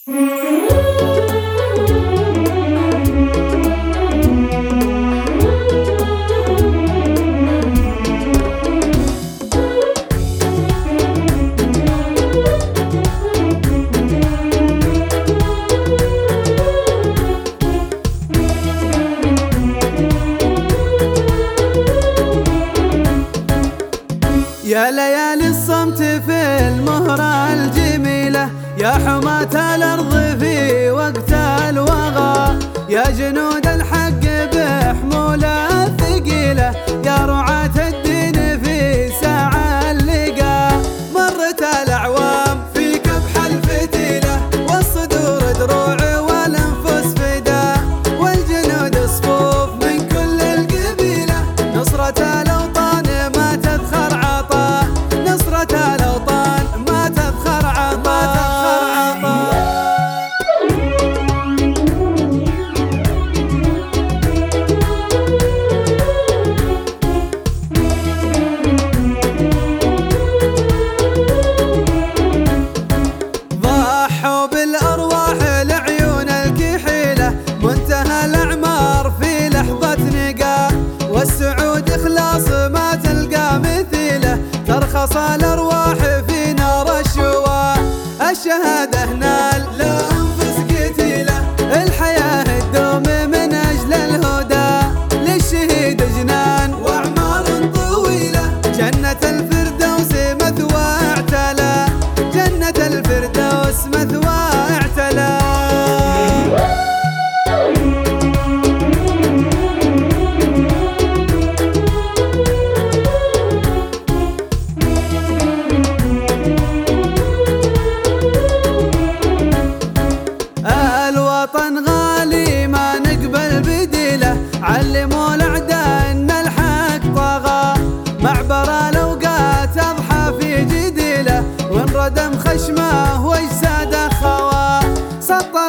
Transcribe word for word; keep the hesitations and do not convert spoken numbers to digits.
يا ليالي الصمت في المهرة الجميلة، يا حماة الأرض في وقت الوغى، يا جنود الحق بحمولة ثقيلة، يا رعاة الدين في ساعة اللقا. مرت الأعوام في كبح الفتيلة، والصدور دروع والأنفس فدا، والجنود صفوف من كل القبيلة. نصرة الأوطان ما تذخر عطاء، نصرة الأوطان ما تذخر عطاء. ضحوا بالأرواح لعيون الكحيلة، منتهى الأعمار في لحظة نقاء، والسعود إخلاص ما تلقى مثيله، ترخص الأرواح في نار الشواء. الشهادة نال لأنفس قتيلة، الحياة تدوم من أجل الهدى، للشهيد جنان وأعمار طويلة. جنة الفردوس مثوى اعتلى، جنة الفردوس مثوى اعتلى. الوطن غالي ما نقبل بديله، علموا الأعداء إن الحق طغى، معبر الأوقات أضحى في جديله، وانردم خشمه واجساده خوى.